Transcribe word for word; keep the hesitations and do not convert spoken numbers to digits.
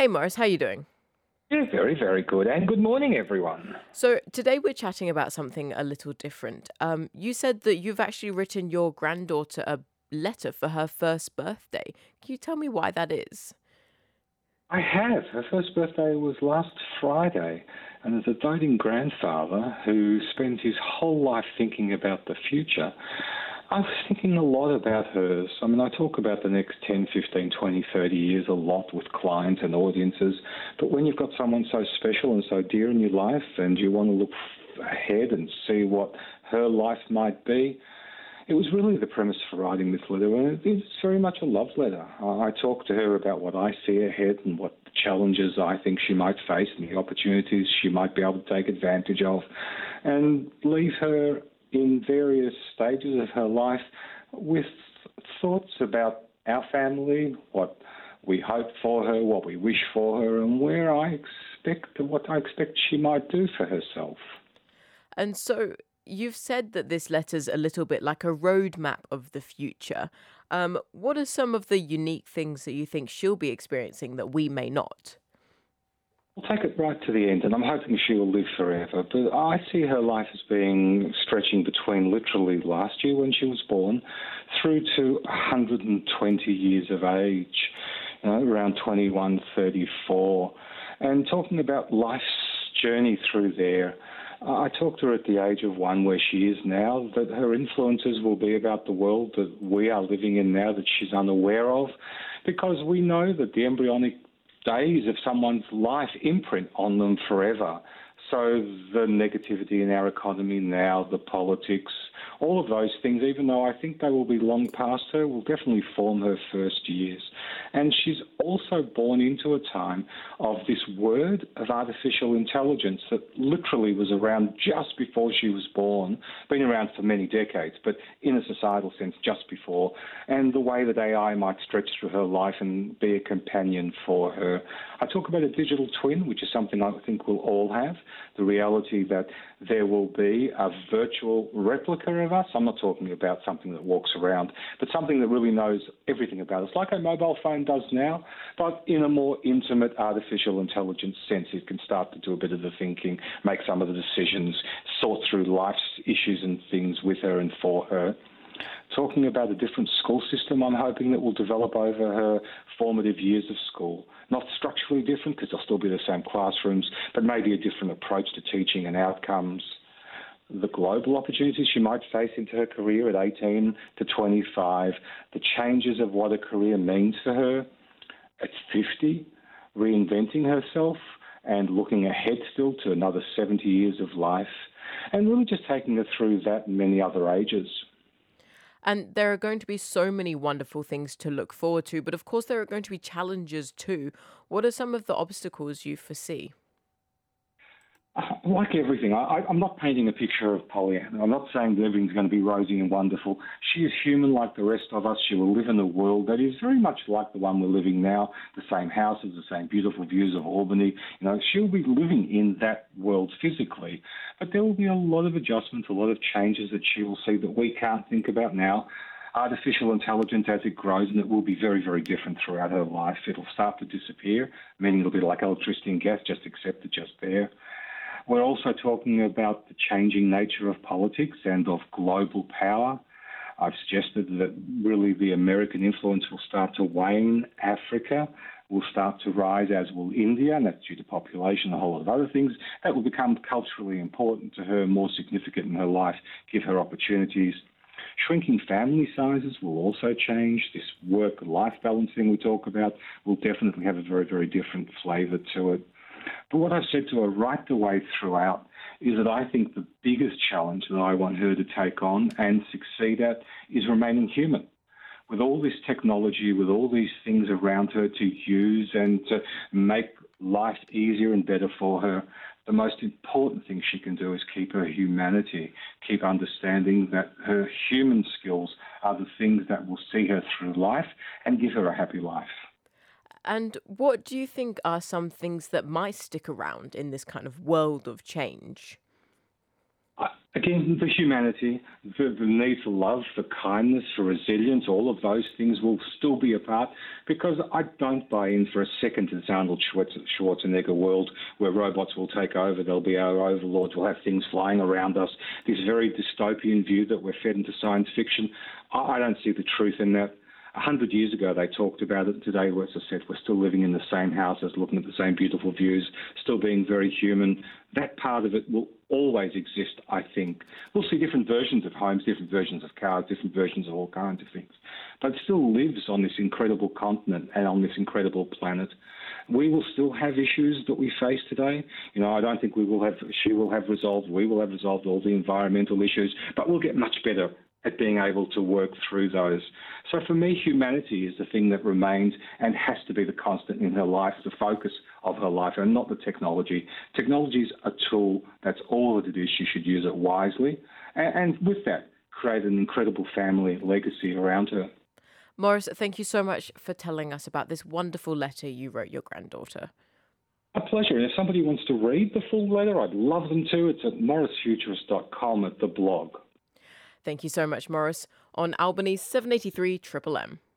Hey Morris, how you doing? Yeah, very, very good. And good morning, everyone. So today we're chatting about something a little different. Um, you said that you've actually written your granddaughter a letter for her first birthday. Can you tell me why that is? I have. Her first birthday was last Friday, and as a doting grandfather who spends his whole life thinking about the future, I was thinking a lot about hers. I mean, I talk about the next ten, fifteen, twenty, thirty years a lot with clients and audiences, but when you've got someone so special and so dear in your life and you want to look ahead and see what her life might be, it was really the premise for writing this letter, and it's very much a love letter. I talk to her about what I see ahead and what challenges I think she might face and the opportunities she might be able to take advantage of, and leave her in various stages of her life with thoughts about our family, what we hope for her, what we wish for her, and where I expect, what I expect she might do for herself. And so you've said that this letter's a little bit like a roadmap of the future. Um, what are some of the unique things that you think she'll be experiencing that we may not? We'll take it right to the end, and I'm hoping she will live forever. But I see her life as being stretching between literally last year when she was born through to one hundred twenty years of age, you know, around twenty-one, thirty-four, and talking about life's journey through there. I talked to her at the age of one, where she is now, that her influences will be about the world that we are living in now that she's unaware of, because we know that the embryonic days of someone's life imprint on them forever. So the negativity in our economy now, the politics, all of those things, even though I think they will be long past her, will definitely form her first years. And she's also born into a time of this word of artificial intelligence that literally was around just before she was born, been around for many decades, but in a societal sense just before, and the way that A I might stretch through her life and be a companion for her. I talk about a digital twin, which is something I think we'll all have, the reality that there will be a virtual replica of us. I'm not talking about something that walks around, but something that really knows everything about us, like a mobile phone does now, but in a more intimate artificial intelligence sense. It can start to do a bit of the thinking, make some of the decisions, sort through life's issues and things with her and for her. Talking about a different school system, I'm hoping that will develop over her formative years of school. Not structurally different, because they'll still be the same classrooms, but maybe a different approach to teaching and outcomes. The global opportunities she might face into her career at eighteen to twenty-five, the changes of what a career means for her at fifty, reinventing herself and looking ahead still to another seventy years of life, and really just taking her through that and many other ages. And there are going to be so many wonderful things to look forward to, but of course there are going to be challenges too. What are some of the obstacles you foresee? Uh, Like everything, I, I- I'm not painting a picture of Pollyanna. I'm not saying that everything's going to be rosy and wonderful. She is human like the rest of us. She will live in a world that is very much like the one we're living now, the same houses, the same beautiful views of Albany. You know, she'll be living in that world physically, but there will be a lot of adjustments, a lot of changes that she will see that we can't think about now. Artificial intelligence, as it grows, and it will be very, very different throughout her life. It'll start to disappear, meaning it'll be like electricity and gas, just accepted, just there. We're also talking about the changing nature of politics and of global power. I've suggested that really the American influence will start to wane. Africa will start to rise, as will India, and that's due to population and a whole lot of other things. That will become culturally important to her, more significant in her life, give her opportunities. Shrinking family sizes will also change. This work-life balance thing we talk about will definitely have a very, very different flavour to it. But what I've said to her right the way throughout is that I think the biggest challenge that I want her to take on and succeed at is remaining human. With all this technology, with all these things around her to use and to make life easier and better for her, the most important thing she can do is keep her humanity, keep understanding that her human skills are the things that will see her through life and give her a happy life. And what do you think are some things that might stick around in this kind of world of change? I- Again, the humanity, the, the need for love, for kindness, for resilience, all of those things will still be a part, because I don't buy in for a second to this Arnold Schwarz- Schwarzenegger world where robots will take over, they'll be our overlords, we'll have things flying around us, this very dystopian view that we're fed into science fiction. I, I don't see the truth in that. A hundred years ago, they talked about it. Today, as I said, we're still living in the same houses, looking at the same beautiful views, still being very human. That part of it will always exist, I think. We'll see different versions of homes, different versions of cars, different versions of all kinds of things. But it still lives on this incredible continent and on this incredible planet. We will still have issues that we face today. You know, I don't think we will have, she will have resolved, we will have resolved all the environmental issues, but we'll get much better at being able to work through those. So for me, humanity is the thing that remains and has to be the constant in her life, the focus of her life, and not the technology. Technology is a tool. That's all that it is. She should use it wisely. And, and with that, create an incredible family legacy around her. Maurice, thank you so much for telling us about this wonderful letter you wrote your granddaughter. A pleasure. And if somebody wants to read the full letter, I'd love them to. It's at morris futurist dot com at the blog. Thank you so much, Maurice, on Albany's seven eighty-three Triple M.